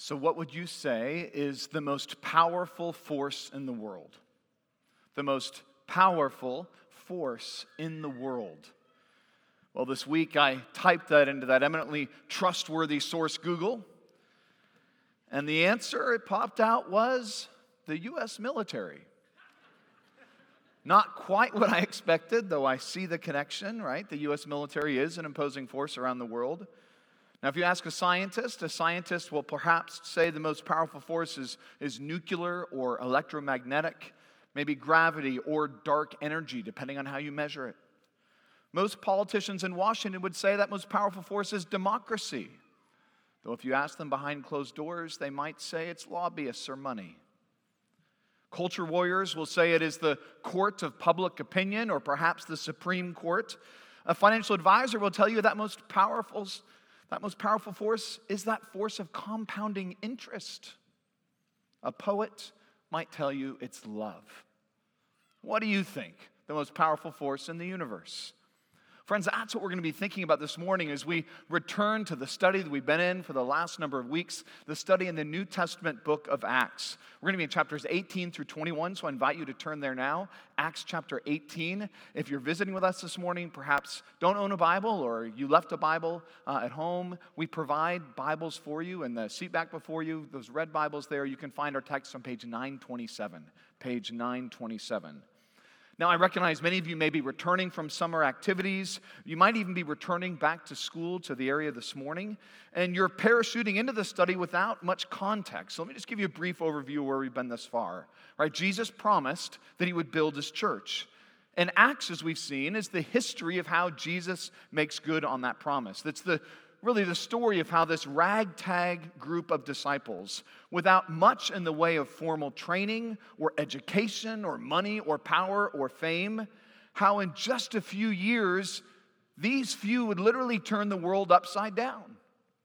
So what would you say is the most powerful force in the world? The most powerful force in the world. Well, this week I typed that into that eminently trustworthy source, Google, and the answer it popped out was the U.S. military. Not quite what I expected, though I see the connection, right? The U.S. military is an imposing force around the world. Now, if you ask a scientist will perhaps say the most powerful force is nuclear or electromagnetic, maybe gravity or dark energy, depending on how you measure it. Most politicians in Washington would say that most powerful force is democracy. Though if you ask them behind closed doors, they might say it's lobbyists or money. Culture warriors will say it is the court of public opinion or perhaps the Supreme Court. A financial advisor will tell you that most powerful force is that force of compounding interest. A poet might tell you it's love. What do you think the most powerful force in the universe? Friends, that's what we're going to be thinking about this morning as we return to the study that we've been in for the last number of weeks, the study in the New Testament book of Acts. We're going to be in chapters 18 through 21, so I invite you to turn there now. Acts chapter 18. If you're visiting with us this morning, perhaps don't own a Bible or you left a Bible at home, we provide Bibles for you in the seat back before you, those red Bibles there. You can find our text on page 927. Page 927. Now, I recognize many of you may be returning from summer activities. You might even be returning back to school to the area this morning, and you're parachuting into the study without much context. So let me just give you a brief overview of where we've been thus far. Right? Jesus promised that he would build his church. And Acts, as we've seen, is the history of how Jesus makes good on that promise. That's really the story of how this ragtag group of disciples, without much in the way of formal training or education or money or power or fame, how in just a few years, these few would literally turn the world upside down.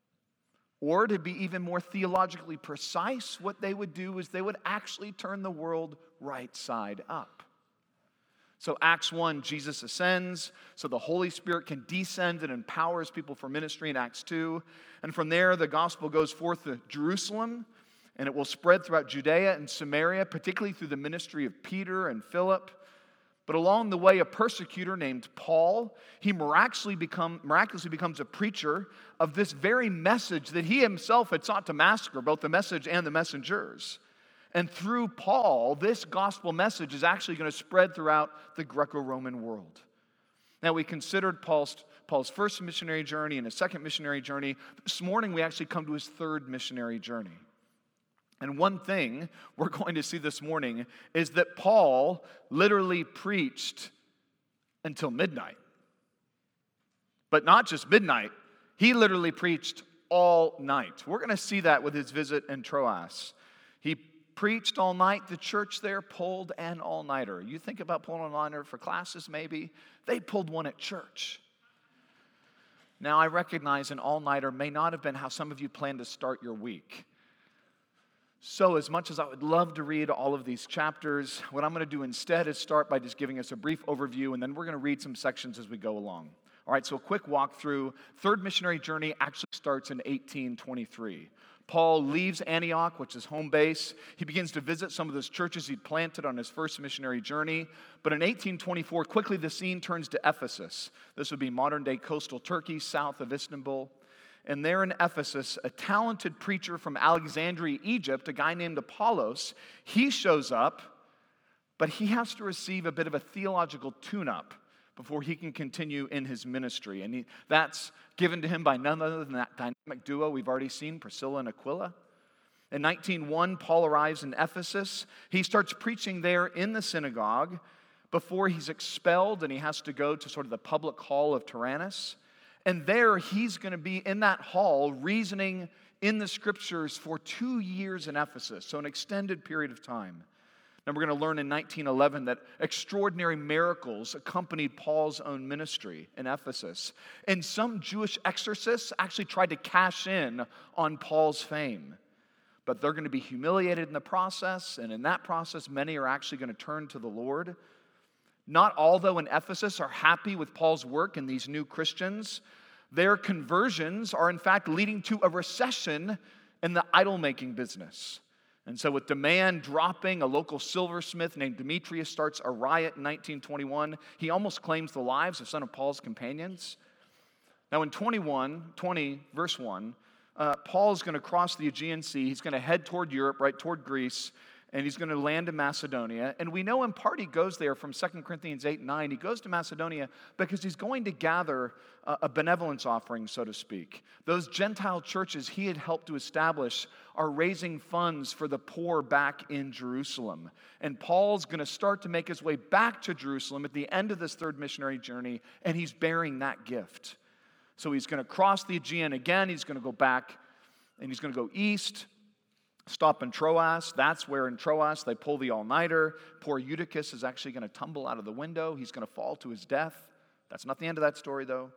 Or to be even more theologically precise, what they would do is they would actually turn the world right side up. So Acts 1, Jesus ascends, so the Holy Spirit can descend and empowers people for ministry in Acts 2. And from there, the gospel goes forth to Jerusalem, and it will spread throughout Judea and Samaria, particularly through the ministry of Peter and Philip. But along the way, a persecutor named Paul, he miraculously becomes a preacher of this very message that he himself had sought to massacre, both the message and the messengers. And through Paul, this gospel message is actually going to spread throughout the Greco-Roman world. Now, we considered Paul's first missionary journey and his second missionary journey. This morning, we actually come to his third missionary journey. And one thing we're going to see this morning is that Paul literally preached until midnight. But not just midnight, he literally preached all night. We're going to see that with his visit in Troas. He preached all night. The church there pulled an all-nighter. You think about pulling an all-nighter for classes, maybe. They pulled one at church. Now, I recognize an all-nighter may not have been how some of you plan to start your week. So as much as I would love to read all of these chapters, what I'm going to do instead is start by just giving us a brief overview, and then we're going to read some sections as we go along. All right, so a quick walkthrough. Third missionary journey actually starts in 1823. Paul leaves Antioch, which is home base. He begins to visit some of those churches he'd planted on his first missionary journey. But in 1824, quickly the scene turns to Ephesus. This would be modern-day coastal Turkey, south of Istanbul. And there in Ephesus, a talented preacher from Alexandria, Egypt, a guy named Apollos, he shows up, but he has to receive a bit of a theological tune-up before he can continue in his ministry. And that's given to him by none other than that dynamic duo we've already seen, Priscilla and Aquila. In 1901, Paul arrives in Ephesus. He starts preaching there in the synagogue before he's expelled and he has to go to sort of the public hall of Tyrannus. And there he's going to be in that hall reasoning in the scriptures for 2 years in Ephesus, so an extended period of time. And we're going to learn in 1911 that extraordinary miracles accompanied Paul's own ministry in Ephesus. And some Jewish exorcists actually tried to cash in on Paul's fame. But they're going to be humiliated in the process, and in that process, many are actually going to turn to the Lord. Not all, though, in Ephesus are happy with Paul's work and these new Christians. Their conversions are, in fact, leading to a recession in the idol-making business. And so with demand dropping, a local silversmith named Demetrius starts a riot in 1921. He almost claims the lives of some of Paul's companions. Now in 20, verse 1, Paul's going to cross the Aegean Sea. He's going to head toward Europe, right toward Greece, and he's going to land in Macedonia. And we know in part he goes there from 2 Corinthians 8 and 9. He goes to Macedonia because he's going to gather a benevolence offering, so to speak. Those Gentile churches he had helped to establish are raising funds for the poor back in Jerusalem. And Paul's going to start to make his way back to Jerusalem at the end of this third missionary journey, and he's bearing that gift. So he's going to cross the Aegean again. He's going to go back, and he's going to go east, stop in Troas. That's where in Troas they pull the all-nighter. Poor Eutychus is actually going to tumble out of the window. He's going to fall to his death. That's not the end of that story, though.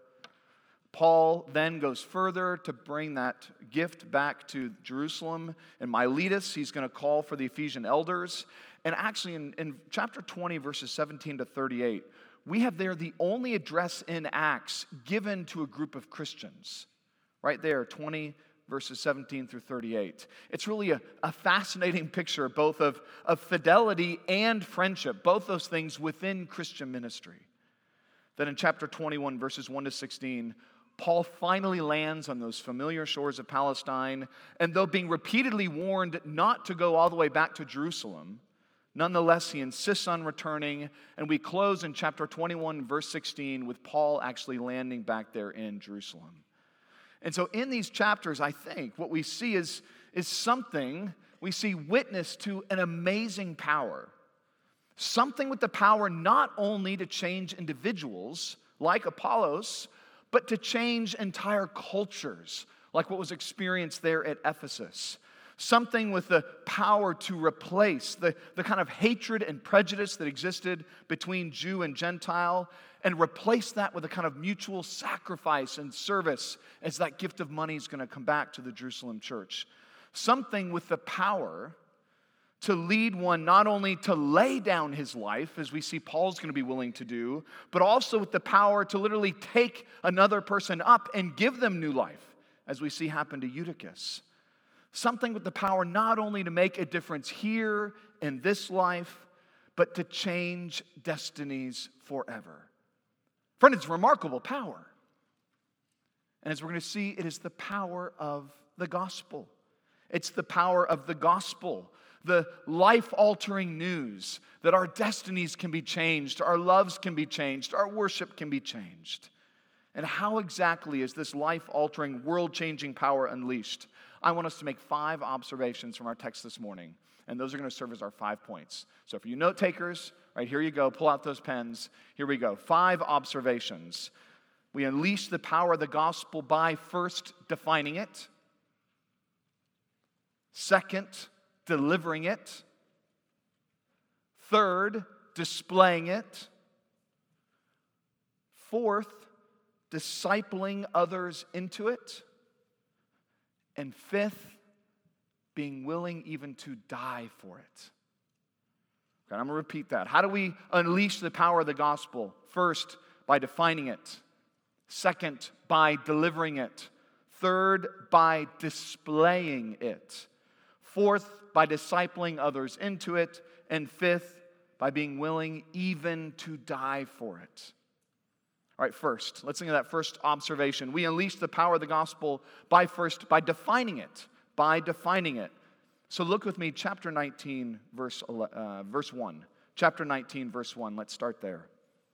Paul then goes further to bring that gift back to Jerusalem. In Miletus, he's going to call for the Ephesian elders. And actually, in chapter 20, verses 17 to 38, we have there the only address in Acts given to a group of Christians. Right there, 20 verses 17 through 38. It's really a fascinating picture both of fidelity and friendship, both those things within Christian ministry. Then in chapter 21, verses 1 to 16, Paul finally lands on those familiar shores of Palestine, and though being repeatedly warned not to go all the way back to Jerusalem, nonetheless, he insists on returning, and we close in chapter 21, verse 16, with Paul actually landing back there in Jerusalem. And so in these chapters, I think what we see is something, we see witness to an amazing power. Something with the power not only to change individuals, like Apollos, but to change entire cultures, like what was experienced there at Ephesus. Something with the power to replace the kind of hatred and prejudice that existed between Jew and Gentile, and replace that with a kind of mutual sacrifice and service as that gift of money is going to come back to the Jerusalem church. Something with the power to lead one not only to lay down his life, as we see Paul's going to be willing to do, but also with the power to literally take another person up and give them new life, as we see happen to Eutychus. Something with the power not only to make a difference here in this life, but to change destinies forever. Friend, it's remarkable power. And as we're going to see, it is the power of the gospel. It's the power of the gospel, the life-altering news that our destinies can be changed, our loves can be changed, our worship can be changed. And how exactly is this life-altering, world-changing power unleashed? I want us to make 5 observations from our text this morning, and those are going to serve as our 5 points. So for you note takers, right, here you go, pull out those pens. Here we go. 5 observations. We unleash the power of the gospel by first defining it, second, delivering it, third, displaying it, fourth, discipling others into it, and fifth, being willing even to die for it. Okay, I'm going to repeat that. How do we unleash the power of the gospel? First, by defining it. Second, by delivering it. Third, by displaying it. Fourth, by discipling others into it. And fifth, by being willing even to die for it. All right, first, let's think of that first observation. We unleash the power of the gospel by defining it. By defining it. So look with me, chapter 19, verse 1. Chapter 19, verse 1. Let's start there.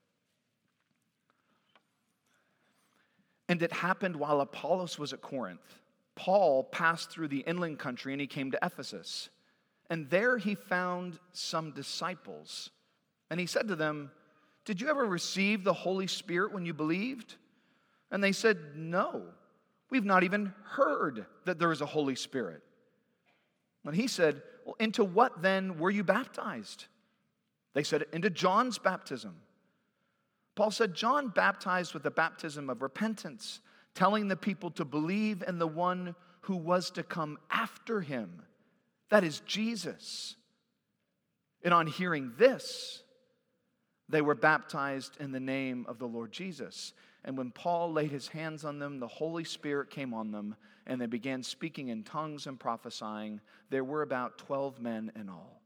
And it happened while Apollos was at Corinth. Paul passed through the inland country and he came to Ephesus. And there he found some disciples. And he said to them, "Did you ever receive the Holy Spirit when you believed?" And they said, "No, we've not even heard that there is a Holy Spirit." And he said, "Well, into what then were you baptized?" They said, "Into John's baptism." Paul said, "John baptized with the baptism of repentance, telling the people to believe in the one who was to come after him, that is Jesus." And on hearing this, they were baptized in the name of the Lord Jesus. And when Paul laid his hands on them, the Holy Spirit came on them, and they began speaking in tongues and prophesying. There were about 12 men in all.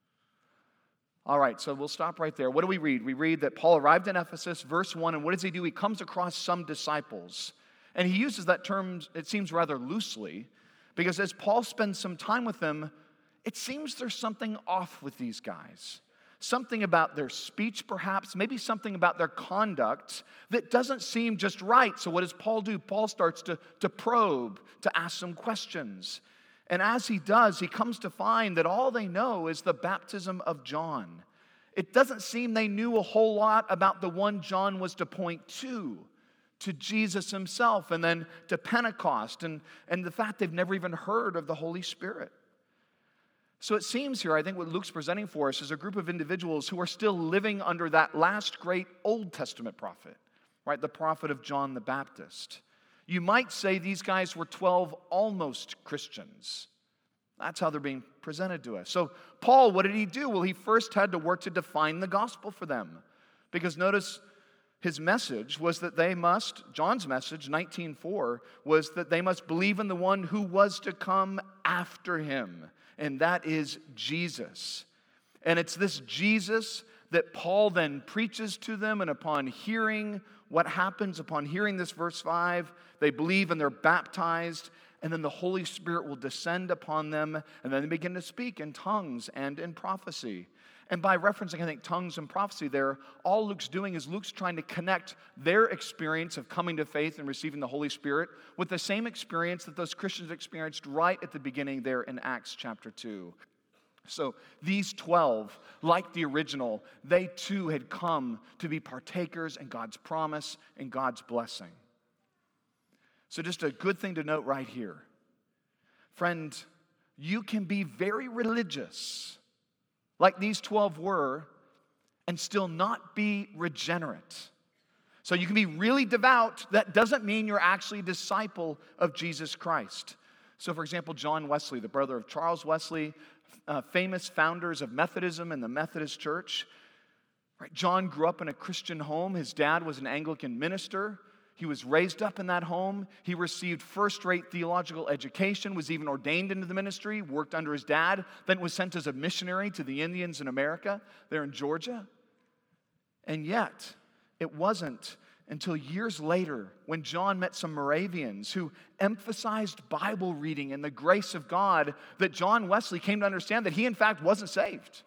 All right, so we'll stop right there. What do we read? We read that Paul arrived in Ephesus, verse 1, and what does he do? He comes across some disciples. And he uses that term, it seems rather loosely, because as Paul spends some time with them, it seems there's something off with these guys. Something about their speech, perhaps, maybe something about their conduct that doesn't seem just right. So what does Paul do? Paul starts to probe, to ask some questions. And as he does, he comes to find that all they know is the baptism of John. It doesn't seem they knew a whole lot about the one John was to point to Jesus himself, and then to Pentecost, and the fact they've never even heard of the Holy Spirit. So it seems here, I think what Luke's presenting for us is a group of individuals who are still living under that last great Old Testament prophet, right? The prophet of John the Baptist. You might say these guys were 12 almost Christians. That's how they're being presented to us. So Paul, what did he do? Well, he first had to work to define the gospel for them. Because notice his message was that they must, John's message, 19:4, was that they must believe in the one who was to come after him. And that is Jesus. And it's this Jesus that Paul then preaches to them, and upon hearing what happens, upon hearing this verse 5, they believe and they're baptized, and then the Holy Spirit will descend upon them, and then they begin to speak in tongues and in prophecy. And by referencing, I think, tongues and prophecy there, all Luke's doing is Luke's trying to connect their experience of coming to faith and receiving the Holy Spirit with the same experience that those Christians experienced right at the beginning there in Acts chapter 2. So these 12, like the original, they too had come to be partakers in God's promise and God's blessing. So just a good thing to note right here. Friend, you can be very religious, like these 12 were, and still not be regenerate. So you can be really devout. That doesn't mean you're actually a disciple of Jesus Christ. So for example, John Wesley, the brother of Charles Wesley, famous founders of Methodism and the Methodist Church. Right? John grew up in a Christian home. His dad was an Anglican minister. He was raised up in that home. He received first-rate theological education, was even ordained into the ministry, worked under his dad, then was sent as a missionary to the Indians in America, there in Georgia. And yet, it wasn't until years later when John met some Moravians who emphasized Bible reading and the grace of God that John Wesley came to understand that he, in fact, wasn't saved.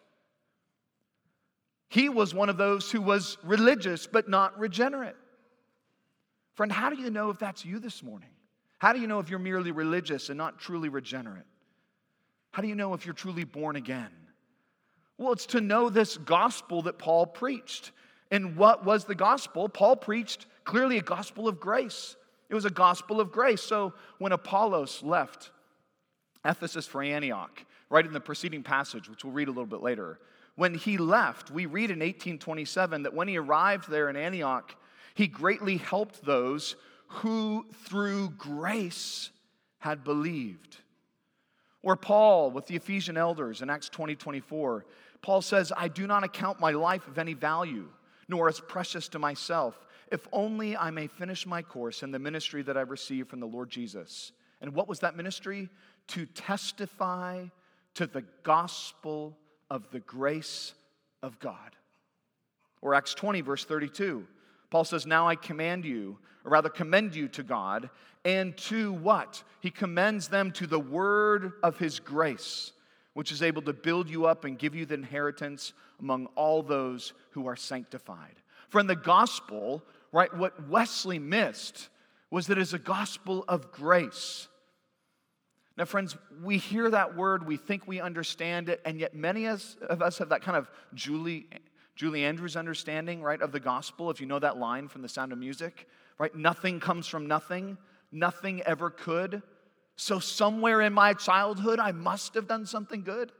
He was one of those who was religious but not regenerate. Friend, how do you know if that's you this morning? How do you know if you're merely religious and not truly regenerate? How do you know if you're truly born again? Well, it's to know this gospel that Paul preached. And what was the gospel? Paul preached clearly a gospel of grace. It was a gospel of grace. So when Apollos left Ephesus for Antioch, right in the preceding passage, which we'll read a little bit later, when he left, we read in 1827 that when he arrived there in Antioch, he greatly helped those who through grace had believed. Or Paul with the Ephesian elders in Acts 20:24, Paul says, I do not account my life of any value, nor as precious to myself, if only I may finish my course in the ministry that I've received from the Lord Jesus. And what was that ministry? To testify to the gospel of the grace of God. Or Acts 20, verse 32. Paul says, now I command you, or rather commend you to God, and to what? He commends them to the word of his grace, which is able to build you up and give you the inheritance among all those who are sanctified. For in the gospel, right, what Wesley missed was that it's a gospel of grace. Now, friends, we hear that word, we think we understand it, and yet many of us have that kind of Julie Andrews understanding, right, of the gospel, if you know that line from The Sound of Music, right? Nothing comes from nothing. Nothing ever could. So somewhere in my childhood, I must have done something good.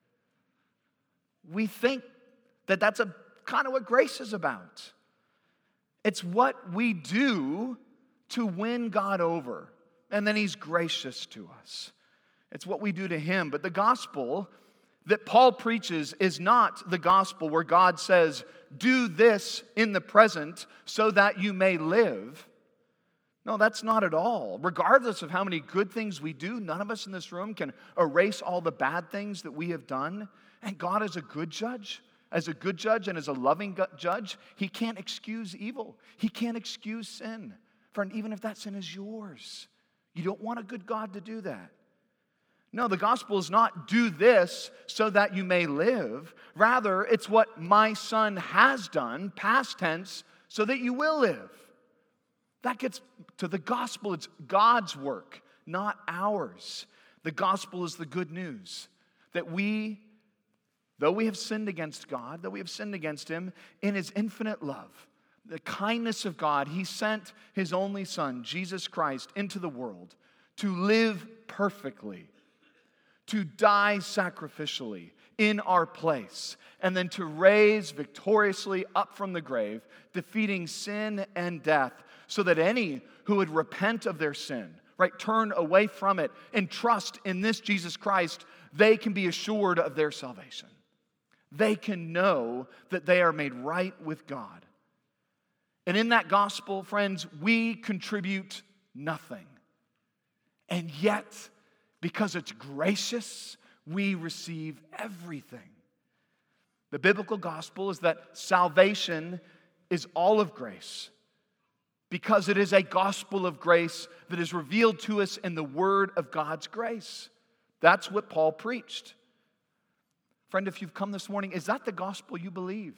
We think that that's a kind of what grace is about. It's what we do to win God over, and then he's gracious to us. It's what we do to him. But the gospel, that Paul preaches is not the gospel where God says, do this in the present so that you may live. No, that's not at all. Regardless of how many good things we do, none of us in this room can erase all the bad things that we have done. And God is a good judge. As a good judge and as a loving judge, He can't excuse evil. He can't excuse sin. Friend, even if that sin is yours, you don't want a good God to do that. No, the gospel is not do this so that you may live. Rather, it's what my Son has done, past tense, so that you will live. That gets to the gospel. It's God's work, not ours. The gospel is the good news that we, though we have sinned against God, though we have sinned against Him, in His infinite love, the kindness of God, He sent His only Son, Jesus Christ, into the world to live perfectly, to die sacrificially in our place, and then to raise victoriously up from the grave, defeating sin and death, so that any who would repent of their sin, right, turn away from it and trust in this Jesus Christ, they can be assured of their salvation. They can know that they are made right with God. And in that gospel, friends, we contribute nothing. And yet, because it's gracious, we receive everything. The biblical gospel is that salvation is all of grace, because it is a gospel of grace that is revealed to us in the word of God's grace. That's what Paul preached. Friend, if you've come this morning, is that the gospel you believe?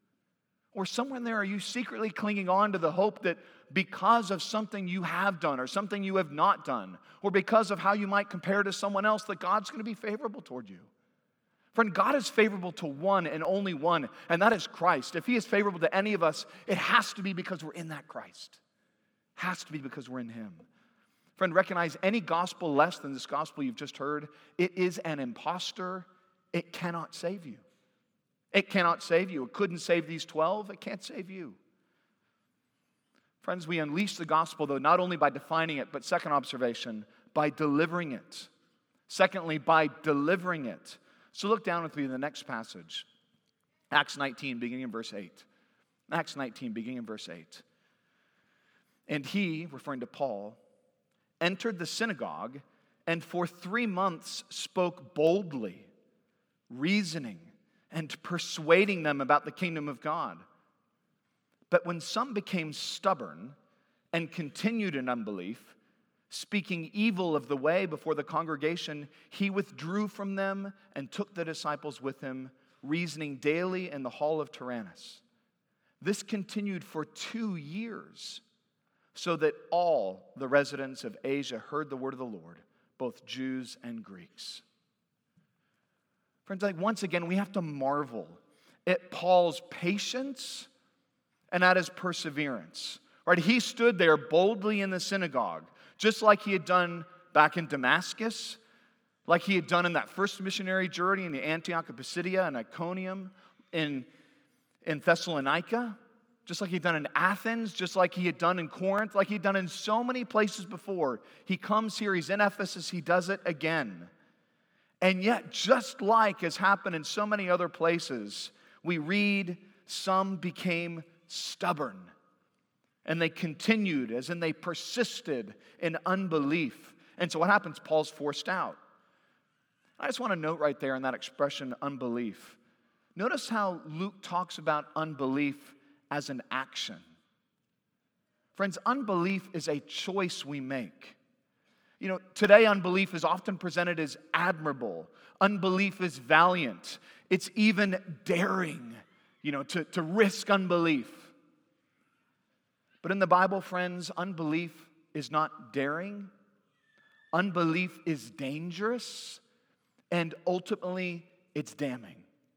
Or somewhere in there, are you secretly clinging on to the hope that because of something you have done or something you have not done, or because of how you might compare to someone else, that God's going to be favorable toward you? Friend, God is favorable to one and only one, and that is Christ. If He is favorable to any of us, it has to be because we're in that Christ. It has to be because we're in Him. Friend, recognize any gospel less than this gospel you've just heard, it is an imposter. It cannot save you. It cannot save you. It couldn't save these 12. It can't save you. Friends, we unleash the gospel, though, not only by defining it, but second observation, by delivering it. Secondly, by delivering it. So look down with me in the next passage. Acts 19, beginning in verse 8. Acts 19, beginning in verse 8. And he, referring to Paul, entered the synagogue and for 3 months spoke boldly, reasoning and persuading them about the kingdom of God. But when some became stubborn and continued in unbelief, speaking evil of the way before the congregation, he withdrew from them and took the disciples with him, reasoning daily in the hall of Tyrannus. This continued for 2 years, so that all the residents of Asia heard the word of the Lord, both Jews and Greeks. Friends, once again, we have to marvel at Paul's patience and at his perseverance. Right? He stood there boldly in the synagogue, just like he had done back in Damascus, like he had done in that first missionary journey in the Antioch of Pisidia and Iconium, in Thessalonica, just like he'd done in Athens, just like he had done in Corinth, like he'd done in so many places before. He comes here, he's in Ephesus, he does it again. And yet, just like has happened in so many other places, we read some became stubborn. And they continued, as in they persisted in unbelief. And so what happens? Paul's forced out. I just want to note right there in that expression, unbelief. Notice how Luke talks about unbelief as an action. Friends, unbelief is a choice we make. You know, today unbelief is often presented as admirable. Unbelief is valiant. It's even daring, to risk unbelief. But in the Bible, friends, unbelief is not daring. Unbelief is dangerous. And ultimately, it's damning.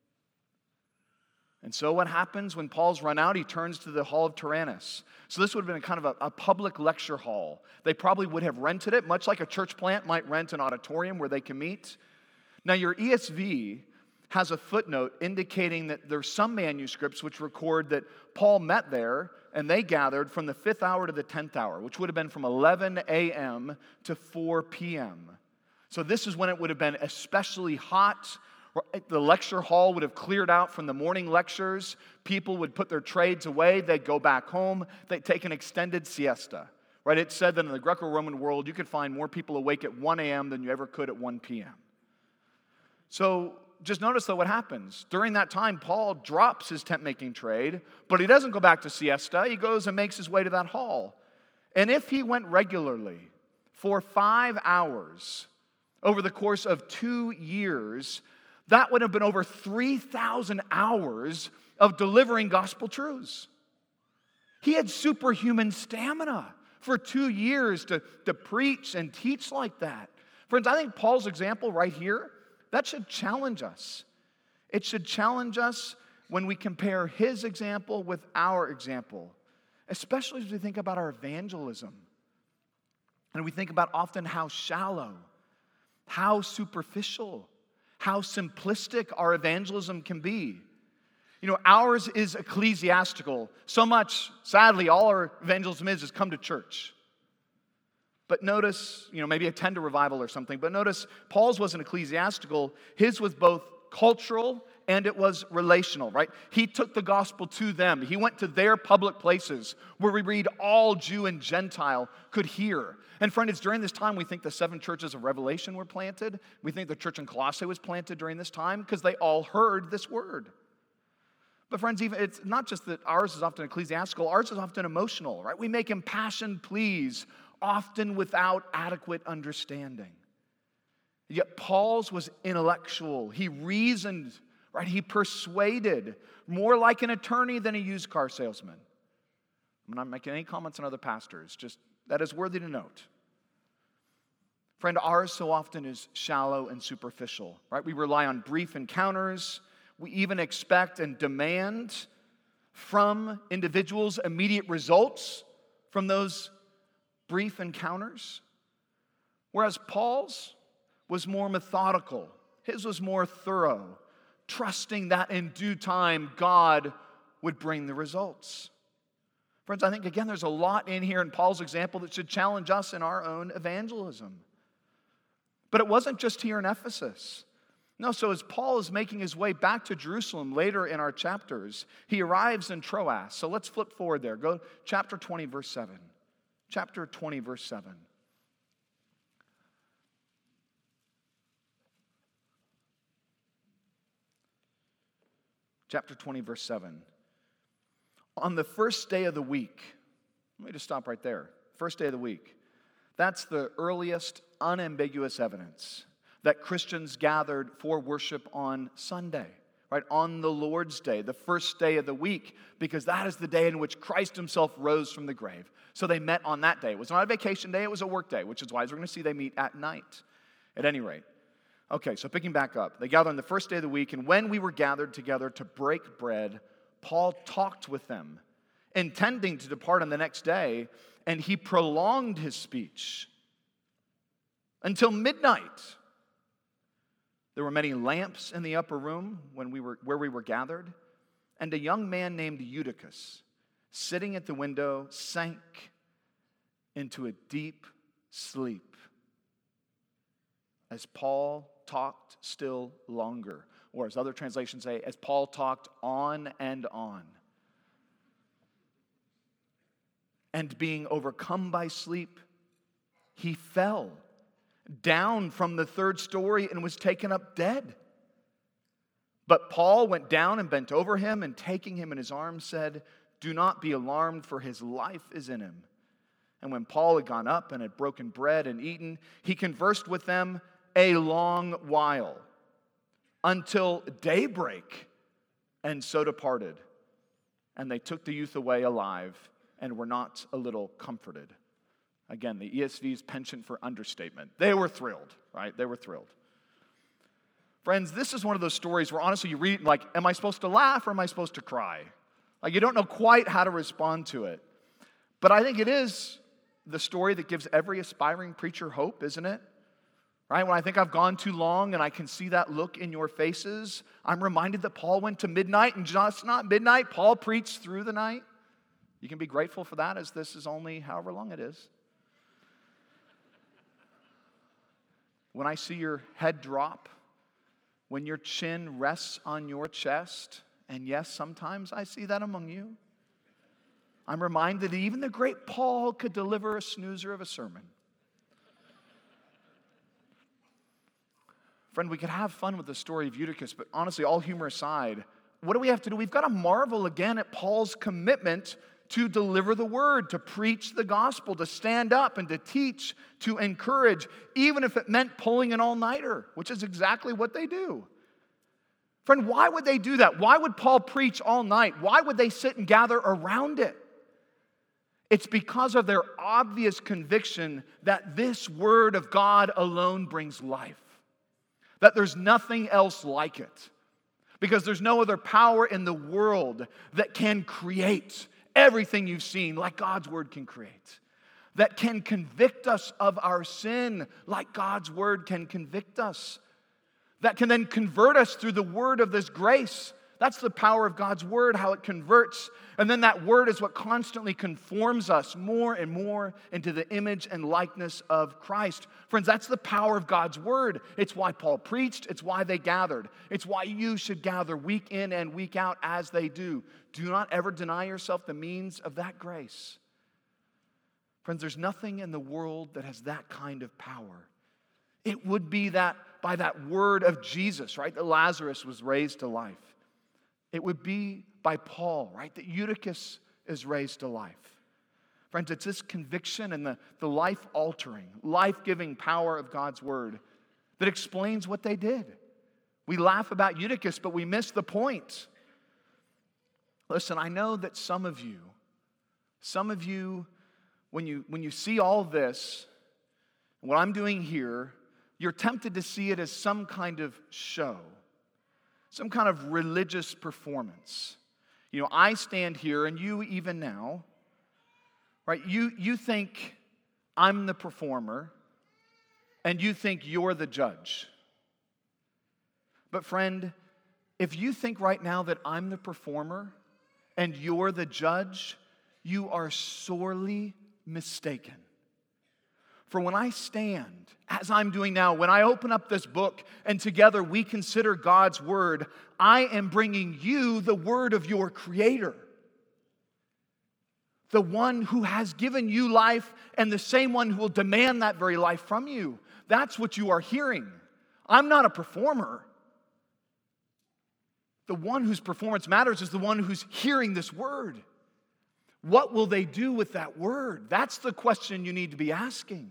And so what happens when Paul's run out? He turns to the hall of Tyrannus. So this would have been kind of a public lecture hall. They probably would have rented it, much like a church plant might rent an auditorium where they can meet. Now your ESV has a footnote indicating that there's some manuscripts which record that Paul met there and they gathered from the 5th hour to the 10th hour, which would have been from 11 a.m. to 4 p.m. So this is when it would have been especially hot, The lecture hall would have cleared out from the morning lectures. People would put their trades away. They'd go back home. They'd take an extended siesta. Right? It said that in the Greco-Roman world, you could find more people awake at 1 a.m. than you ever could at 1 p.m. So just notice, though, what happens. During that time, Paul drops his tent-making trade, but he doesn't go back to siesta. He goes and makes his way to that hall. And if he went regularly for 5 hours over the course of 2 years, that would have been over 3,000 hours of delivering gospel truths. He had superhuman stamina for 2 years to preach and teach like that. Friends, I think Paul's example right here, that should challenge us. It should challenge us when we compare his example with our example, especially as we think about our evangelism. And we think about often how shallow, how superficial, how simplistic our evangelism can be. You know, ours is ecclesiastical. So much, sadly, all our evangelism is come to church. But notice, maybe attend a revival or something, but notice Paul's wasn't ecclesiastical. His was both cultural and it was relational, right? He took the gospel to them. He went to their public places where we read all Jew and Gentile could hear. And friend, it's during this time we think the 7 churches of Revelation were planted. We think the church in Colossae was planted during this time because they all heard this word. But friends, even it's not just that ours is often ecclesiastical, ours is often emotional, right? We make impassioned pleas, often without adequate understanding. Yet Paul's was intellectual. He reasoned, right? He persuaded, more like an attorney than a used car salesman. I'm not making any comments on other pastors, just that is worthy to note. Friend, ours so often is shallow and superficial, right? We rely on brief encounters. We even expect and demand from individuals immediate results from those brief encounters. Whereas Paul's was more methodical. His was more thorough, trusting that in due time God would bring the results. Friends, I think, again, there's a lot in here in Paul's example that should challenge us in our own evangelism. But it wasn't just here in Ephesus. No, so as Paul is making his way back to Jerusalem later in our chapters, he arrives in Troas. So let's flip forward there. Go chapter 20, verse 7. Chapter 20, verse 7. Chapter 20, verse 7. On the first day of the week, let me just stop right there. First day of the week. That's the earliest unambiguous evidence that Christians gathered for worship on Sunday, right? On the Lord's Day, the first day of the week, because that is the day in which Christ himself rose from the grave. So they met on that day. It was not a vacation day, it was a work day, which is why, as we're going to see, they meet at night. At any rate. Okay, so picking back up. They gathered on the first day of the week, and when we were gathered together to break bread, Paul talked with them, intending to depart on the next day, and he prolonged his speech until midnight. There were many lamps in the upper room where we were gathered, and a young man named Eutychus, sitting at the window, sank into a deep sleep as Paul talked still longer, or as other translations say, as Paul talked on and on. And being overcome by sleep, he fell down from the 3rd story and was taken up dead. But Paul went down and bent over him, and taking him in his arms said, "Do not be alarmed, for his life is in him." And when Paul had gone up and had broken bread and eaten, he conversed with them a long while, until daybreak, and so departed. And they took the youth away alive, and were not a little comforted. Again, the ESV's penchant for understatement. They were thrilled, right? They were thrilled. Friends, this is one of those stories where honestly you read like, am I supposed to laugh or am I supposed to cry? Like you don't know quite how to respond to it. But I think it is the story that gives every aspiring preacher hope, isn't it? Right? When I think I've gone too long and I can see that look in your faces, I'm reminded that Paul went to midnight, and just not midnight, Paul preached through the night. You can be grateful for that, as this is only however long it is. When I see your head drop when your chin rests on your chest, and yes, sometimes I see that among you, I'm reminded that even the great Paul could deliver a snoozer of a sermon. Friend, we could have fun with the story of Eutychus, but honestly, all humor aside, what do we have to do? We've got to marvel again at Paul's commitment to deliver the word, to preach the gospel, to stand up and to teach, to encourage, even if it meant pulling an all-nighter, which is exactly what they do. Friend, why would they do that? Why would Paul preach all night? Why would they sit and gather around it? It's because of their obvious conviction that this word of God alone brings life, that there's nothing else like it, because there's no other power in the world that can create everything you've seen like God's word can create, that can convict us of our sin like God's word can convict us, that can then convert us through the word of this grace. That's the power of God's word, how it converts. And then that word is what constantly conforms us more and more into the image and likeness of Christ. Friends, that's the power of God's word. It's why Paul preached. It's why they gathered. It's why you should gather week in and week out as they do. Do not ever deny yourself the means of that grace. Friends, there's nothing in the world that has that kind of power. It would be that by that word of Jesus, right, that Lazarus was raised to life. It would be by Paul, right, that Eutychus is raised to life. Friends, it's this conviction and the life-altering, life-giving power of God's word that explains what they did. We laugh about Eutychus, but we miss the point. Listen, I know that some of you, when you see all this, what I'm doing here, you're tempted to see it as some kind of show, some kind of religious performance. You know, I stand here, and you even now, right? You think I'm the performer, and you think you're the judge. But friend, if you think right now that I'm the performer and you're the judge, you are sorely mistaken. For when I stand, as I'm doing now, when I open up this book and together we consider God's word, I am bringing you the word of your Creator, the one who has given you life and the same one who will demand that very life from you. That's what you are hearing. I'm not a performer. The one whose performance matters is the one who's hearing this word. What will they do with that word? That's the question you need to be asking.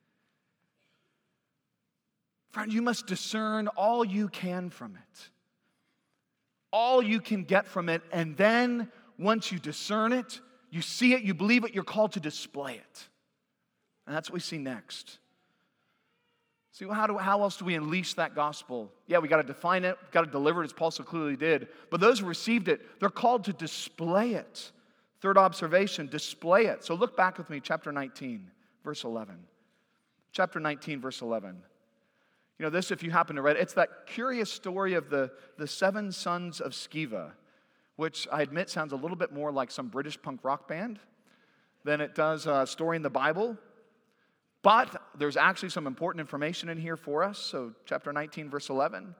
Friend, you must discern all you can from it. All you can get from it, and then once you discern it, you see it, you believe it, you're called to display it. And that's what we see next. See, how else do we unleash that gospel? Yeah, we got to define it, we've got to deliver it as Paul so clearly did. But those who received it, they're called to display it. Third observation, display it. So look back with me, chapter 19, verse 11. Chapter 19, verse 11. You know, this, if you happen to read it, it's that curious story of the 7 sons of Sceva, which I admit sounds a little bit more like some British punk rock band than it does a story in the Bible. But there's actually some important information in here for us. So chapter 19, verse 11.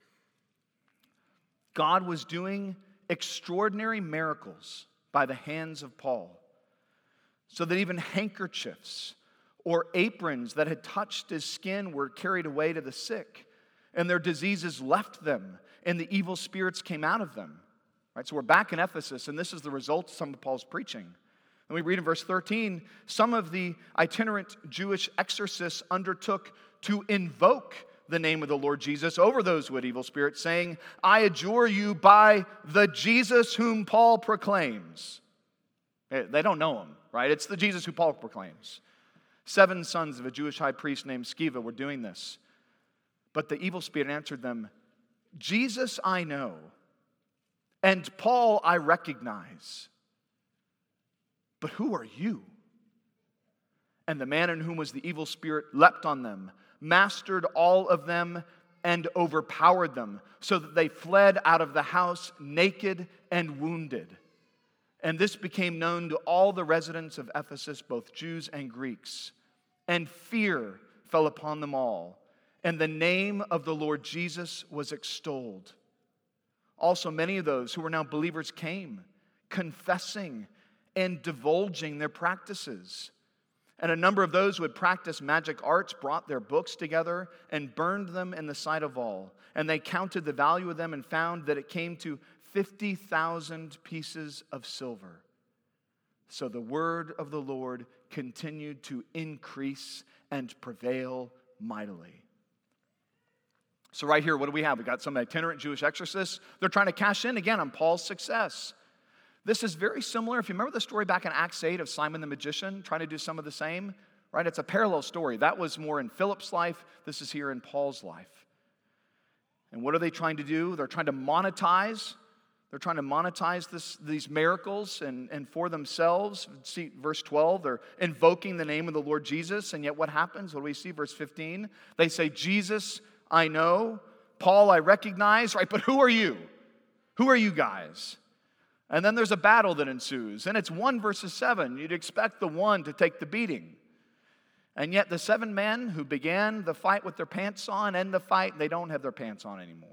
God was doing extraordinary miracles by the hands of Paul, so that even handkerchiefs or aprons that had touched his skin were carried away to the sick, and their diseases left them, and the evil spirits came out of them. Right, so we're back in Ephesus, and this is the result of some of Paul's preaching. And we read in verse 13, some of the itinerant Jewish exorcists undertook to invoke the name of the Lord Jesus over those with evil spirits, saying, I adjure you by the Jesus whom Paul proclaims. They don't know him, right? It's the Jesus who Paul proclaims. 7 sons of a Jewish high priest named Sceva were doing this. But the evil spirit answered them, Jesus I know, and Paul I recognize. But who are you? And the man in whom was the evil spirit leapt on them, mastered all of them, and overpowered them, so that they fled out of the house naked and wounded. And this became known to all the residents of Ephesus, both Jews and Greeks. And fear fell upon them all. and the name of the Lord Jesus was extolled. Also, many of those who were now believers came, confessing and divulging their practices. And a number of those who had practiced magic arts brought their books together and burned them in the sight of all. And they counted the value of them and found that it came to 50,000 pieces of silver. So the word of the Lord continued to increase and prevail mightily. So right here, what do we have? We got some itinerant Jewish exorcists. They're trying to cash in again on Paul's success. This is very similar. If you remember the story back in Acts 8 of Simon the magician, trying to do some of the same, right? It's a parallel story. That was more in Philip's life. This is here in Paul's life. And what are they trying to do? They're trying to monetize. They're trying to monetize these miracles and for themselves. See, verse 12, they're invoking the name of the Lord Jesus. And yet what happens? What do we see? Verse 15, they say, Jesus, I know. Paul, I recognize. Right, but who are you? Who are you guys? And then there's a battle that ensues. And it's 1 versus 7. You'd expect the one to take the beating. And yet the 7 men who began the fight with their pants on end the fight, they don't have their pants on anymore.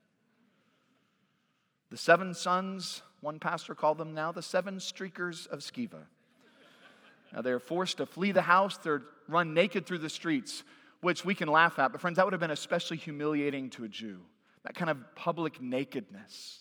The 7 sons, one pastor called them now, the 7 streakers of Sceva. Now they're forced to flee the house. They're run naked through the streets, which we can laugh at. But friends, that would have been especially humiliating to a Jew. That kind of public nakedness.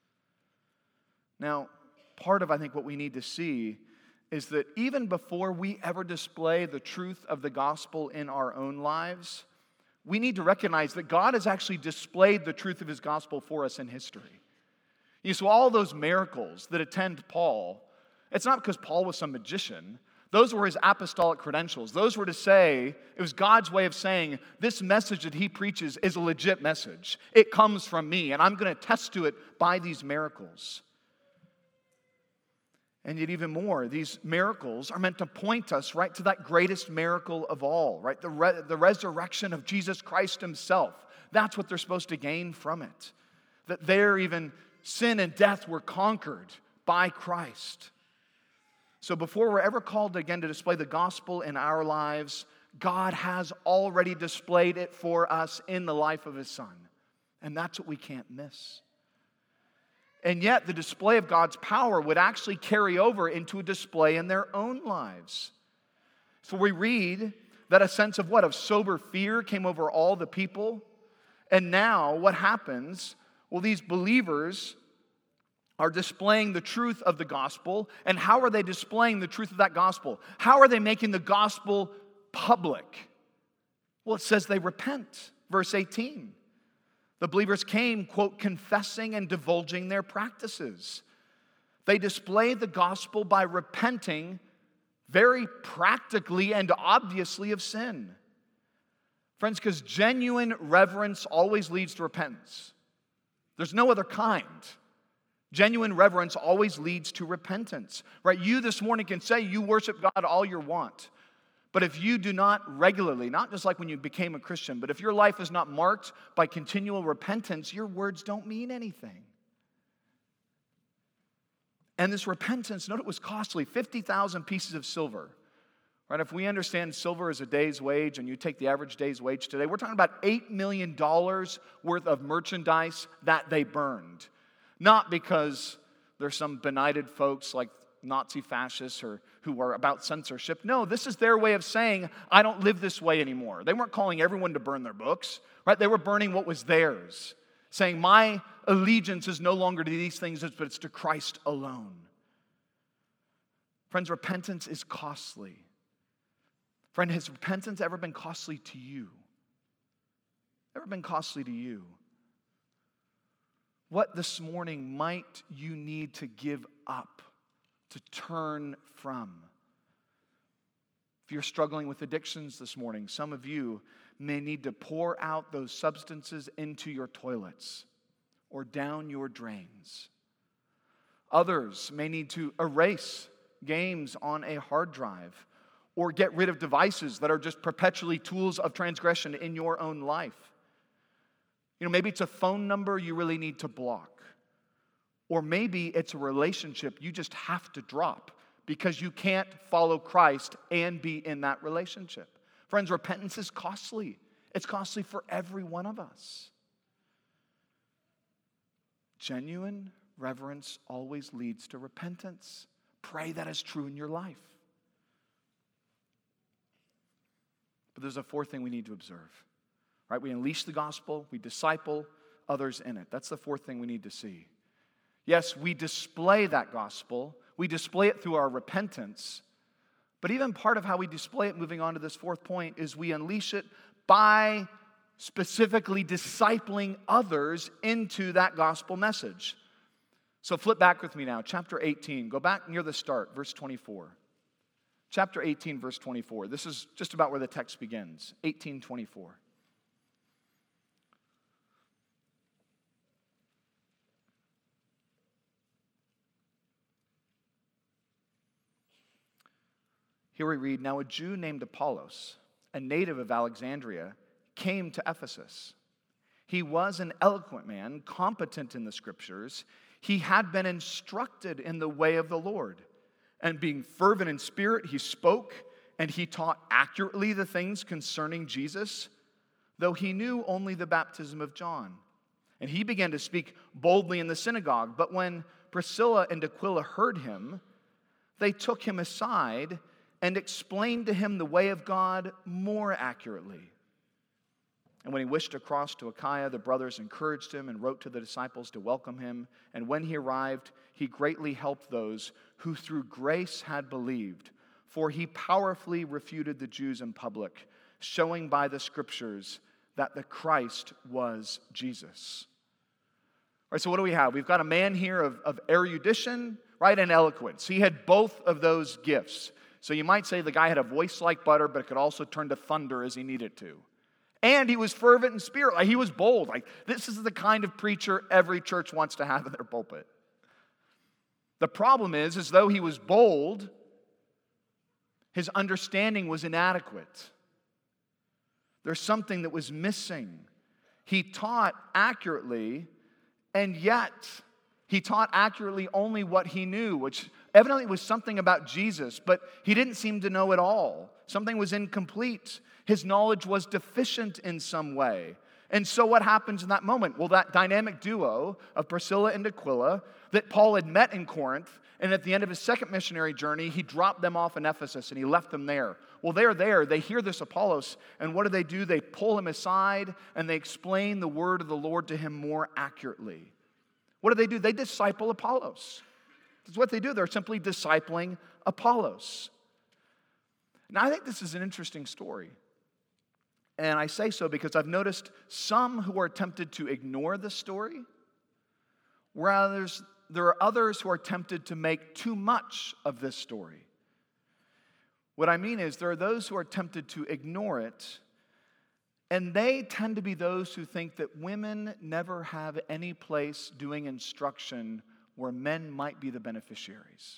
Now, part of, I think, what we need to see is that even before we ever display the truth of the gospel in our own lives, we need to recognize that God has actually displayed the truth of his gospel for us in history. So all those miracles that attend Paul, it's not because Paul was some magician. Those were his apostolic credentials. Those were to say, it was God's way of saying, this message that he preaches is a legit message. It comes from me, and I'm going to attest to it by these miracles. And yet even more, these miracles are meant to point us right to that greatest miracle of all, right? The resurrection of Jesus Christ himself. That's what they're supposed to gain from it. That there even sin and death were conquered by Christ. So before we're ever called again to display the gospel in our lives, God has already displayed it for us in the life of his Son. And that's what we can't miss. And yet, the display of God's power would actually carry over into a display in their own lives. So we read that a sense of what? Of sober fear came over all the people. And now, what happens? Well, these believers are displaying the truth of the gospel. And how are they displaying the truth of that gospel? How are they making the gospel public? Well, it says they repent. Verse 18. The believers came, quote, confessing and divulging their practices. They displayed the gospel by repenting very practically and obviously of sin. Friends, because genuine reverence always leads to repentance. There's no other kind. Genuine reverence always leads to repentance. Right? You this morning can say you worship God all you want. But if you do not regularly, not just like when you became a Christian, but if your life is not marked by continual repentance, your words don't mean anything. And this repentance, note it was costly, 50,000 pieces of silver. Right? If we understand silver is a day's wage and you take the average day's wage today, we're talking about $8 million worth of merchandise that they burned. Not because there's some benighted folks like Nazi fascists or who are about censorship. No, this is their way of saying, I don't live this way anymore. They weren't calling everyone to burn their books, right? They were burning what was theirs, saying, my allegiance is no longer to these things, but it's to Christ alone. Friends, repentance is costly. Friend, has repentance ever been costly to you? Ever been costly to you? What this morning might you need to give up? To turn from. If you're struggling with addictions this morning, some of you may need to pour out those substances into your toilets or down your drains. Others may need to erase games on a hard drive or get rid of devices that are just perpetually tools of transgression in your own life. Maybe it's a phone number you really need to block. Or maybe it's a relationship you just have to drop because you can't follow Christ and be in that relationship. Friends, repentance is costly. It's costly for every one of us. Genuine reverence always leads to repentance. Pray that is true in your life. But there's a fourth thing we need to observe. Right? We unleash the gospel, we disciple others in it. That's the fourth thing we need to see. Yes, we display that gospel. We display it through our repentance. But even part of how we display it, moving on to this fourth point, is we unleash it by specifically discipling others into that gospel message. So flip back with me now, chapter 18. Go back near the start, verse 24. Chapter 18, verse 24. This is just about where the text begins, 18:24. Here we read, "Now a Jew named Apollos, a native of Alexandria, came to Ephesus. He was an eloquent man, competent in the Scriptures. He had been instructed in the way of the Lord. And being fervent in spirit, he spoke, and he taught accurately the things concerning Jesus, though he knew only the baptism of John. And he began to speak boldly in the synagogue. But when Priscilla and Aquila heard him, they took him aside and explained to him the way of God more accurately. And when he wished to cross to Achaia, the brothers encouraged him and wrote to the disciples to welcome him. And when he arrived, he greatly helped those who through grace had believed, for he powerfully refuted the Jews in public, showing by the Scriptures that the Christ was Jesus." All right, so what do we have? We've got a man here of erudition, right, and eloquence. He had both of those gifts. So you might say the guy had a voice like butter, but it could also turn to thunder as he needed to. And he was fervent in spirit. Like, he was bold. Like, this is the kind of preacher every church wants to have in their pulpit. The problem is though he was bold, his understanding was inadequate. There's something that was missing. He taught accurately, and yet he taught accurately only what he knew, which evidently was something about Jesus, but he didn't seem to know it all. Something was incomplete. His knowledge was deficient in some way. And so what happens in that moment? Well, that dynamic duo of Priscilla and Aquila that Paul had met in Corinth, and at the end of his second missionary journey, he dropped them off in Ephesus and he left them there. Well, they're there. They hear this Apollos, and what do? They pull him aside and they explain the word of the Lord to him more accurately. What do? They disciple Apollos. That's what they do. They're simply discipling Apollos. Now, I think this is an interesting story. And I say so because I've noticed some who are tempted to ignore the story, whereas there are others who are tempted to make too much of this story. What I mean is there are those who are tempted to ignore it, and they tend to be those who think that women never have any place doing instruction where men might be the beneficiaries.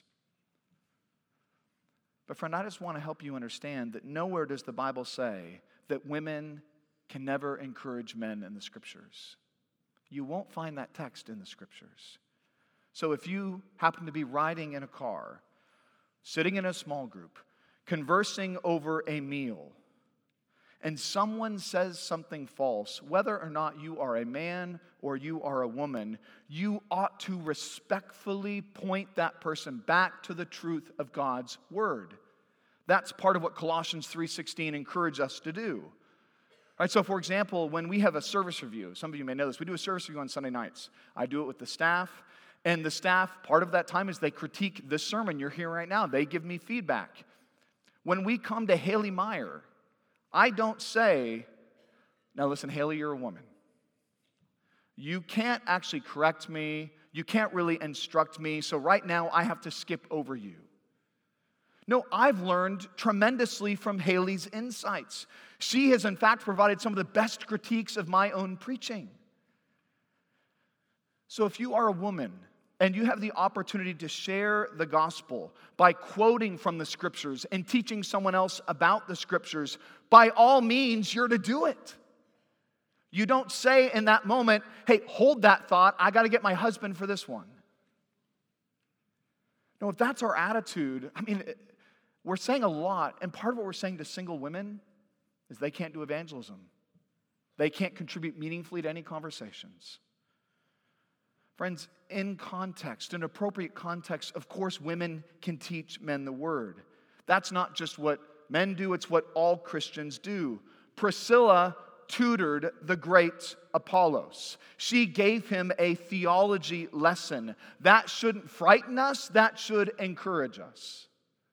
But friend, I just want to help you understand that nowhere does the Bible say that women can never encourage men in the Scriptures. You won't find that text in the Scriptures. So if you happen to be riding in a car, sitting in a small group, conversing over a meal, and someone says something false, whether or not you are a man or you are a woman, you ought to respectfully point that person back to the truth of God's Word. That's part of what Colossians 3:16 encourages us to do. All right, so for example, when we have a service review, some of you may know this, we do a service review on Sunday nights. I do it with the staff, and the staff, part of that time is they critique this sermon you're hearing right now. They give me feedback. When we come to Haley Meyer, I don't say, now listen, Haley, you're a woman. You can't actually correct me. You can't really instruct me. So right now, I have to skip over you. No, I've learned tremendously from Haley's insights. She has, in fact, provided some of the best critiques of my own preaching. So if you are a woman and you have the opportunity to share the gospel by quoting from the Scriptures and teaching someone else about the Scriptures, by all means, you're to do it. You don't say in that moment, hey, hold that thought, I got to get my husband for this one. No, if that's our attitude, we're saying a lot, and part of what we're saying to single women is they can't do evangelism. They can't contribute meaningfully to any conversations. Friends, in context, in appropriate context, of course, women can teach men the word. That's not just what men do, it's what all Christians do. Priscilla tutored the great Apollos. She gave him a theology lesson. That shouldn't frighten us, that should encourage us.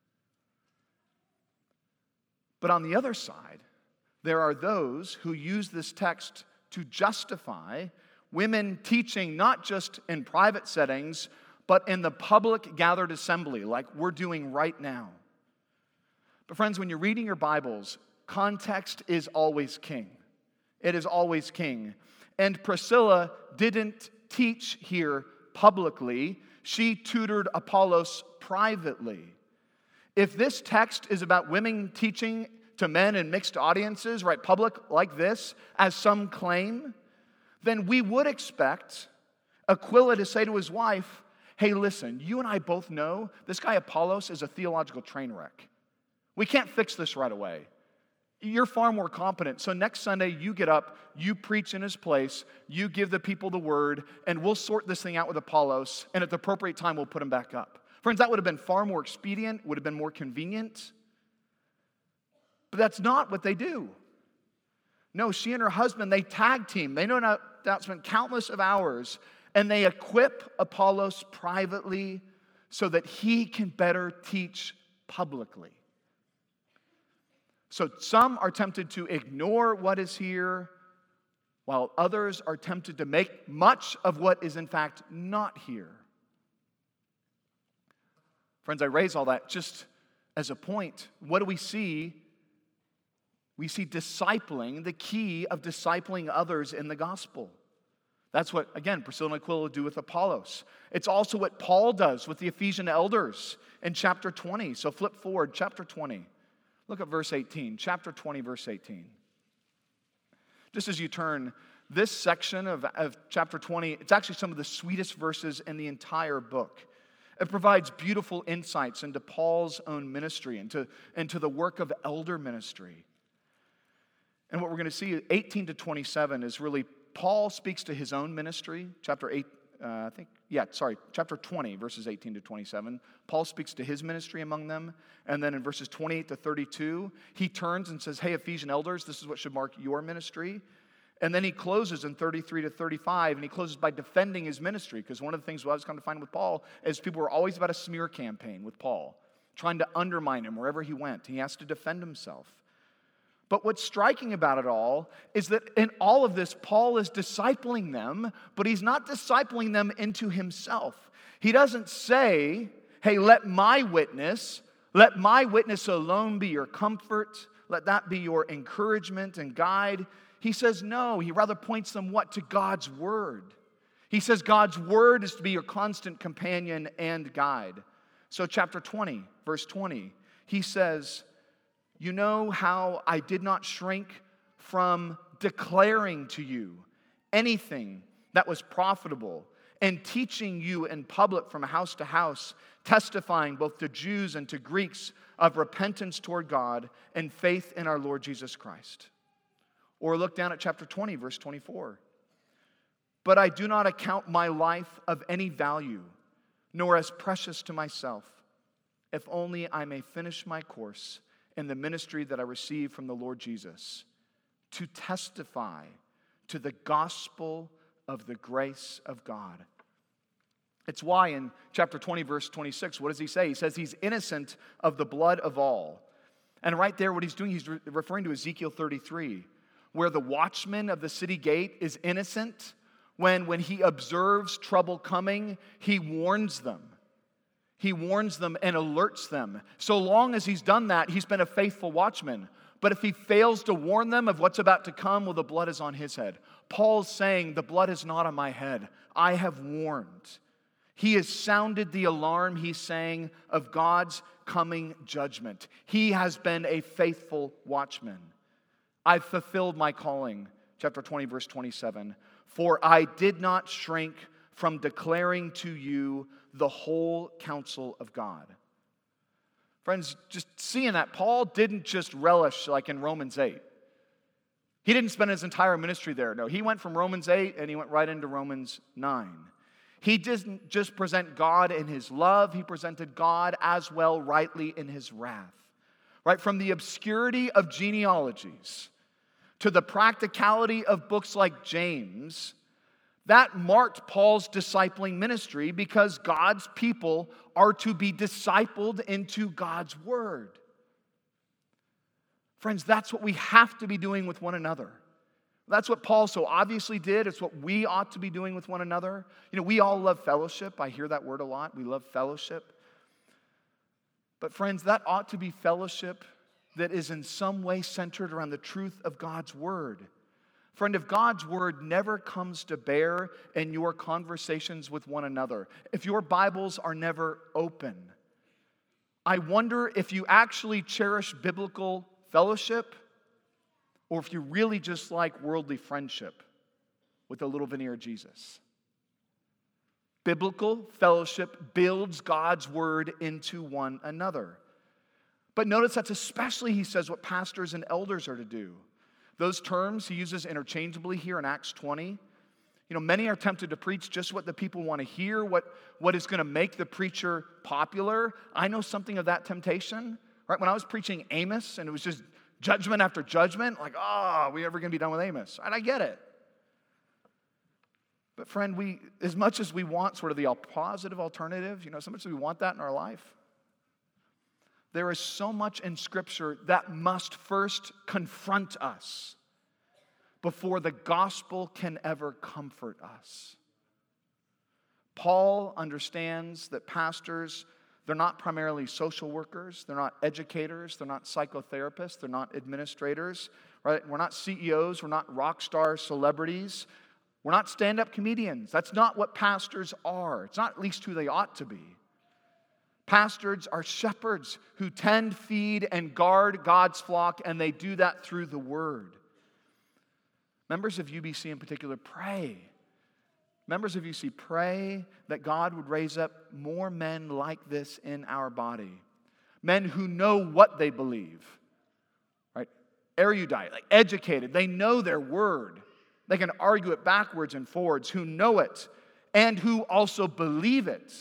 But on the other side, there are those who use this text to justify women teaching not just in private settings, but in the public gathered assembly, like we're doing right now. But friends, when you're reading your Bibles, context is always king. It is always king. And Priscilla didn't teach here publicly. She tutored Apollos privately. If this text is about women teaching to men in mixed audiences, right, public like this, as some claim, then we would expect Aquila to say to his wife, hey, listen, you and I both know this guy Apollos is a theological train wreck. We can't fix this right away. You're far more competent. So next Sunday, you get up, you preach in his place, you give the people the word, and we'll sort this thing out with Apollos, and at the appropriate time, we'll put him back up. Friends, that would have been far more expedient, would have been more convenient. But that's not what they do. No, she and her husband, they tag team. They no doubt spent countless of hours, and they equip Apollos privately so that he can better teach publicly. So some are tempted to ignore what is here, while others are tempted to make much of what is in fact not here. Friends, I raise all that just as a point. What do we see? We see discipling, the key of discipling others in the gospel. That's what, again, Priscilla and Aquila do with Apollos. It's also what Paul does with the Ephesian elders in chapter 20. So flip forward, chapter 20. Look at verse 18, chapter 20, verse 18. Just as you turn, this section of chapter 20, it's actually some of the sweetest verses in the entire book. It provides beautiful insights into Paul's own ministry, into the work of elder ministry. And what we're going to see, 18 to 27, is really Paul speaks to his own ministry, chapter 20, verses 18 to 27. Paul speaks to his ministry among them. And then in verses 28 to 32, he turns and says, hey, Ephesian elders, this is what should mark your ministry. And then he closes in 33 to 35, and he closes by defending his ministry, because one of the things I was come to find with Paul is people were always about a smear campaign with Paul, trying to undermine him wherever he went. He has to defend himself. But what's striking about it all is that in all of this, Paul is discipling them, but he's not discipling them into himself. He doesn't say, hey, let my witness alone be your comfort. Let that be your encouragement and guide. He says no. He rather points them what? To God's word. He says God's word is to be your constant companion and guide. So chapter 20, verse 20, he says, you know how I did not shrink from declaring to you anything that was profitable and teaching you in public from house to house, testifying both to Jews and to Greeks of repentance toward God and faith in our Lord Jesus Christ. Or look down at chapter 20, verse 24. But I do not account my life of any value, nor as precious to myself, if only I may finish my course in the ministry that I received from the Lord Jesus, to testify to the gospel of the grace of God. It's why in chapter 20, verse 26, what does he say? He says he's innocent of the blood of all. And right there, what he's doing, he's referring to Ezekiel 33, where the watchman of the city gate is innocent. When he observes trouble coming, he warns them. He warns them and alerts them. So long as he's done that, he's been a faithful watchman. But if he fails to warn them of what's about to come, well, the blood is on his head. Paul's saying, the blood is not on my head. I have warned. He has sounded the alarm, he's saying, of God's coming judgment. He has been a faithful watchman. I've fulfilled my calling. Chapter 20, verse 27. For I did not shrink from declaring to you the whole counsel of God. Friends, just seeing that, Paul didn't just relish like in Romans 8. He didn't spend his entire ministry there. No, he went from Romans 8 and he went right into Romans 9. He didn't just present God in his love, he presented God as well rightly in his wrath. Right? From the obscurity of genealogies to the practicality of books like James, that marked Paul's discipling ministry because God's people are to be discipled into God's word. Friends, that's what we have to be doing with one another. That's what Paul so obviously did. It's what we ought to be doing with one another. We all love fellowship. I hear that word a lot. We love fellowship. But friends, that ought to be fellowship that is in some way centered around the truth of God's word. Friend, if God's word never comes to bear in your conversations with one another, if your Bibles are never open, I wonder if you actually cherish biblical fellowship, or if you really just like worldly friendship with a little veneer of Jesus. Biblical fellowship builds God's word into one another. But notice that's especially, he says, what pastors and elders are to do. Those terms he uses interchangeably here in Acts 20. Many are tempted to preach just what the people want to hear, what is going to make the preacher popular. I know something of that temptation. Right? When I was preaching Amos and it was just judgment after judgment, like, are we ever going to be done with Amos? And I get it. But friend, as much as we want sort of the positive alternative, so much as we want that in our life, there is so much in Scripture that must first confront us before the gospel can ever comfort us. Paul understands that pastors, they're not primarily social workers, they're not educators, they're not psychotherapists, they're not administrators, right? We're not CEOs, we're not rock star celebrities, we're not stand-up comedians. That's not what pastors are. It's not at least who they ought to be. Pastors are shepherds who tend, feed, and guard God's flock, and they do that through the word. Members of UBC in particular, pray. Members of UC, pray that God would raise up more men like this in our body. Men who know what they believe, right? Erudite, like educated. They know their word. They can argue it backwards and forwards, who know it and who also believe it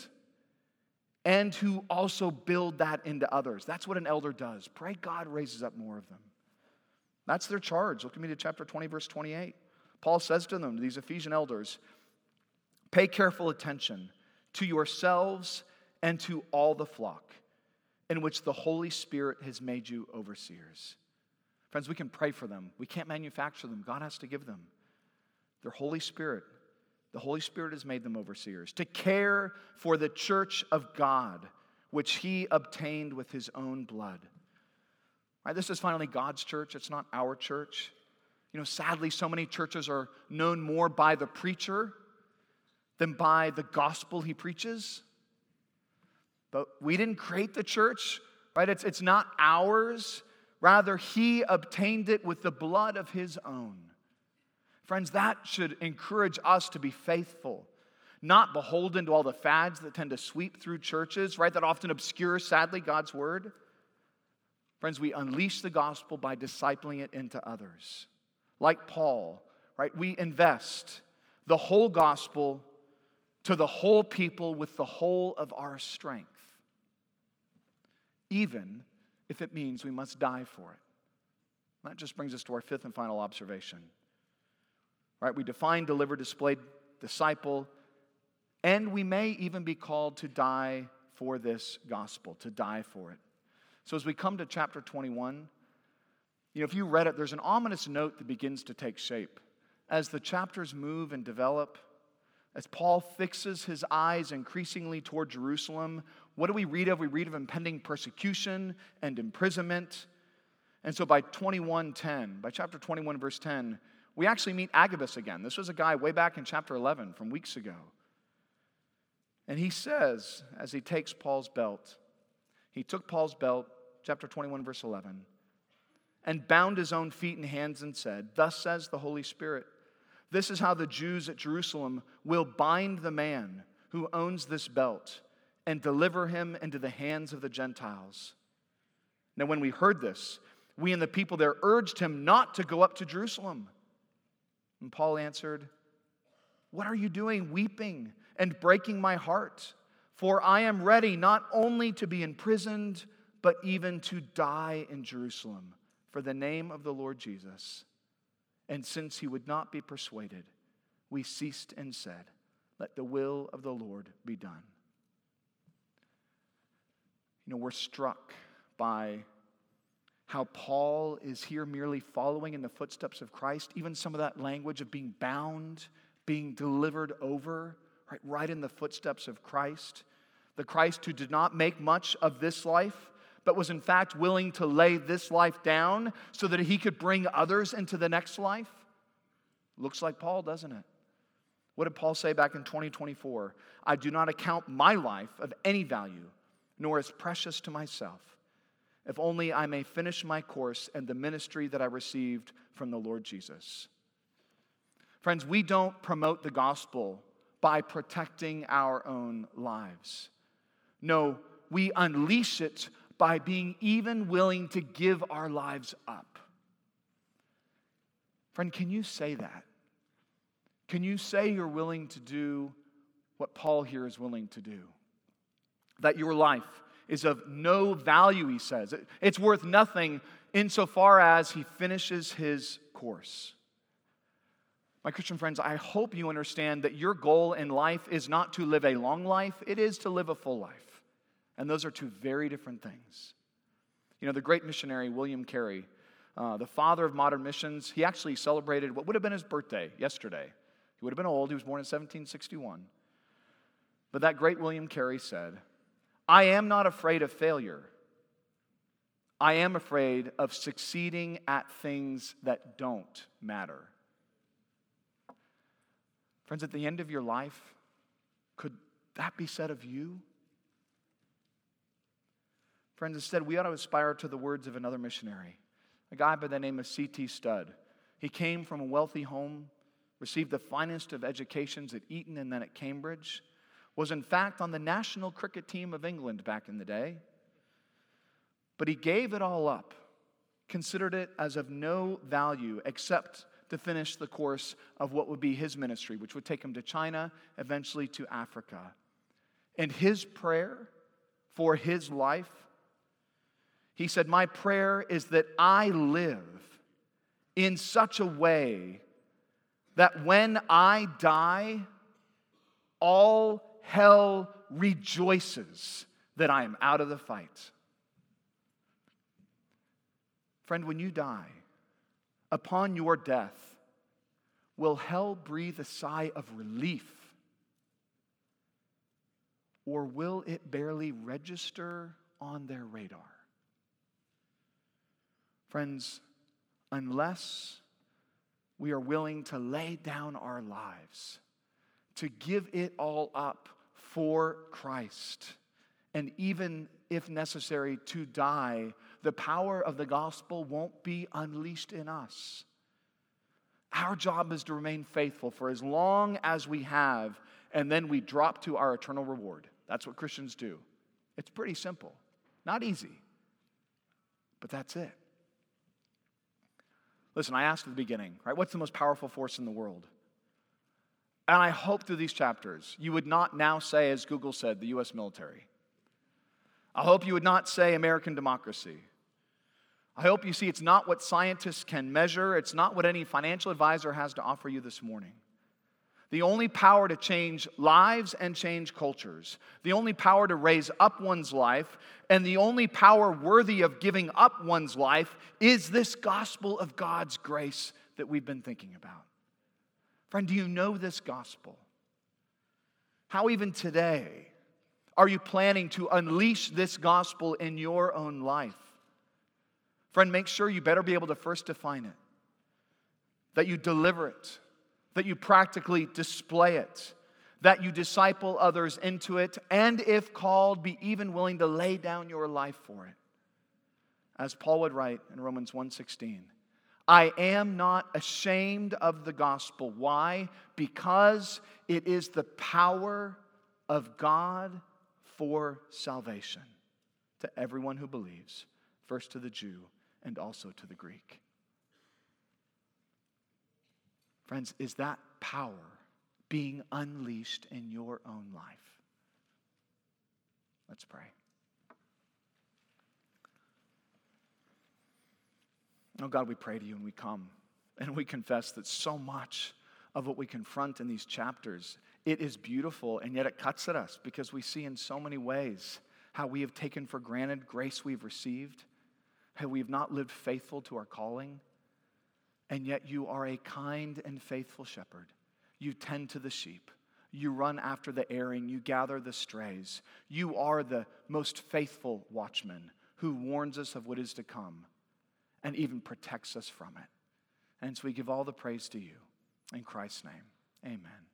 and who also build that into others. That's what an elder does. Pray God raises up more of them. That's their charge. Look at me to chapter 20, verse 28. Paul says to them, to these Ephesian elders, pay careful attention to yourselves and to all the flock in which the Holy Spirit has made you overseers. Friends, we can pray for them. We can't manufacture them. God has to give them. Their Holy Spirit. The Holy Spirit has made them overseers to care for the church of God, which he obtained with his own blood. Right, this is finally God's church. It's not our church. Sadly, so many churches are known more by the preacher than by the gospel he preaches. But we didn't create the church, right? It's not ours. Rather, he obtained it with the blood of his own. Friends, that should encourage us to be faithful, not beholden to all the fads that tend to sweep through churches, right? That often obscure, sadly, God's word. Friends, we unleash the gospel by discipling it into others. Like Paul, right? We invest the whole gospel to the whole people with the whole of our strength, even if it means we must die for it. That just brings us to our fifth and final observation. Right? We define, deliver, display, disciple, and we may even be called to die for this gospel, to die for it. So as we come to chapter 21, if you read it, there's an ominous note that begins to take shape. As the chapters move and develop, as Paul fixes his eyes increasingly toward Jerusalem, what do we read of? We read of impending persecution and imprisonment. And so by chapter 21, verse 10, we actually meet Agabus again. This was a guy way back in chapter 11 from weeks ago. And he says, as he takes Paul's belt, he took Paul's belt, chapter 21, verse 11, and bound his own feet and hands and said, thus says the Holy Spirit, this is how the Jews at Jerusalem will bind the man who owns this belt and deliver him into the hands of the Gentiles. Now when we heard this, We and the people there urged him not to go up to Jerusalem. And Paul answered, "What are you doing, weeping and breaking my heart? For I am ready not only to be imprisoned, but even to die in Jerusalem for the name of the Lord Jesus." And since he would not be persuaded, we ceased and said, "Let the will of the Lord be done." We're struck by how Paul is here merely following in the footsteps of Christ. Even some of that language of being bound, being delivered over, right in the footsteps of Christ. The Christ who did not make much of this life, but was in fact willing to lay this life down so that he could bring others into the next life. Looks like Paul, doesn't it? What did Paul say back in 2024? "I do not account my life of any value, nor as precious to myself, if only I may finish my course and the ministry that I received from the Lord Jesus." Friends, we don't promote the gospel by protecting our own lives. No, we unleash it by being even willing to give our lives up. Friend, can you say that? Can you say you're willing to do what Paul here is willing to do? That your life is of no value, he says. It's worth nothing insofar as he finishes his course. My Christian friends, I hope you understand that your goal in life is not to live a long life, it is to live a full life. And those are two very different things. The great missionary William Carey, the father of modern missions, he actually celebrated what would have been his birthday yesterday. He would have been old. He was born in 1761. But that great William Carey said, "I am not afraid of failure. I am afraid of succeeding at things that don't matter." Friends, at the end of your life, could that be said of you? Friends, instead, we ought to aspire to the words of another missionary, a guy by the name of C.T. Studd. He came from a wealthy home, received the finest of educations at Eton and then at Cambridge, was in fact on the national cricket team of England back in the day. But he gave it all up, considered it as of no value except to finish the course of what would be his ministry, which would take him to China, eventually to Africa. And his prayer for his life, he said, "My prayer is that I live in such a way that when I die, all hell rejoices that I am out of the fight." Friend, when you die, upon your death, will hell breathe a sigh of relief? Or will it barely register on their radar? Friends, unless we are willing to lay down our lives, to give it all up for Christ, and even, if necessary, to die, the power of the gospel won't be unleashed in us. Our job is to remain faithful for as long as we have, and then we drop to our eternal reward. That's what Christians do. It's pretty simple. Not easy, but that's it. Listen, I asked at the beginning, right? What's the most powerful force in the world? And I hope through these chapters you would not now say, as Google said, the U.S. military. I hope you would not say American democracy. I hope you see it's not what scientists can measure. It's not what any financial advisor has to offer you this morning. The only power to change lives and change cultures, the only power to raise up one's life, and the only power worthy of giving up one's life is this gospel of God's grace that we've been thinking about. Friend, do you know this gospel? How even today are you planning to unleash this gospel in your own life? Friend, make sure you better be able to first define it, that you deliver it, that you practically display it, that you disciple others into it, and if called, be even willing to lay down your life for it. As Paul would write in Romans 1:16, "I am not ashamed of the gospel." Why? Because it is the power of God for salvation to everyone who believes, first to the Jew and also to the Greek. Friends, is that power being unleashed in your own life? Let's pray. Oh God, we pray to you and we come and we confess that so much of what we confront in these chapters, it is beautiful and yet it cuts at us because we see in so many ways how we have taken for granted grace we've received, how we have not lived faithful to our calling, and yet you are a kind and faithful shepherd. You tend to the sheep. You run after the erring. You gather the strays. You are the most faithful watchman who warns us of what is to come and even protects us from it. And so we give all the praise to you. In Christ's name, amen.